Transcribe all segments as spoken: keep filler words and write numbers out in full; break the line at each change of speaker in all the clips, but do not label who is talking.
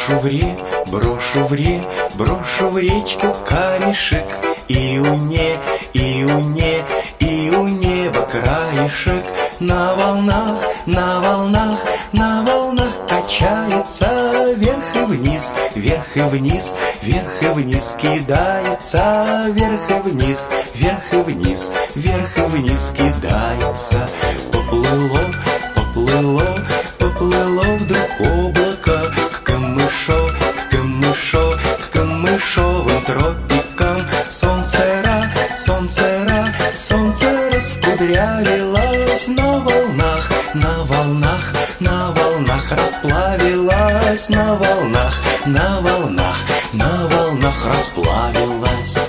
Брошу в ре, брошу в ре, брошу в речку камешек, и у не, и у не, и у неба краешек. На волнах, на волнах, на волнах качается вверх и вниз, вверх и вниз, вверх и вниз кидается, вверх и вниз, вверх и вниз, вверх и вниз кидается. Поплыло, поплыло, поплыло вдруг облако к камышо, к камышо, к камышовым тропикам. Солнце ра, солнце ра, солнце раскудрявилось на волнах, на волнах, на волнах расплавилась, на волнах, на волнах, на волнах расплавилась.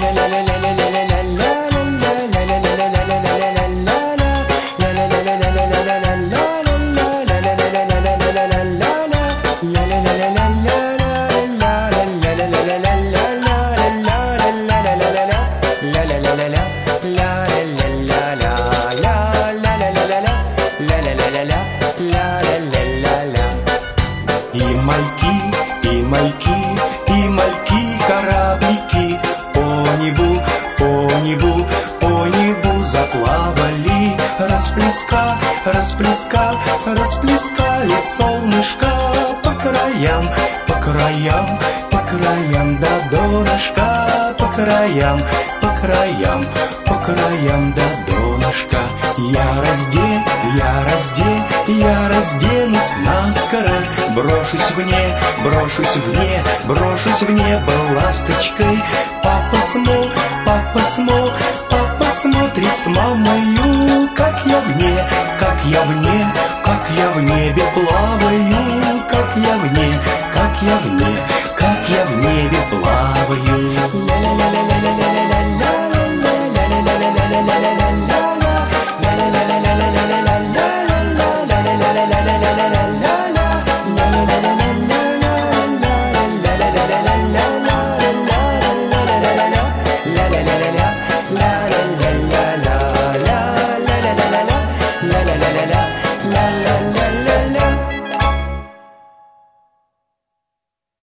И мальки, и мальки, и мальки, кораблики по небу, по небу, по небу заплавали. Расплеска, расплеска, расплескали солнышко по краям, по краям, по краям до донышка, по краям, по краям, по краям до донышка. Я раздень, я раздень, я разденусь наскоро, брошусь вне, брошусь вне, брошусь в небо ласточкой. Папа смо, папа смо, папа смотрит с мамою, как я вне, как я вне, как я в небе плаваю, как я вне,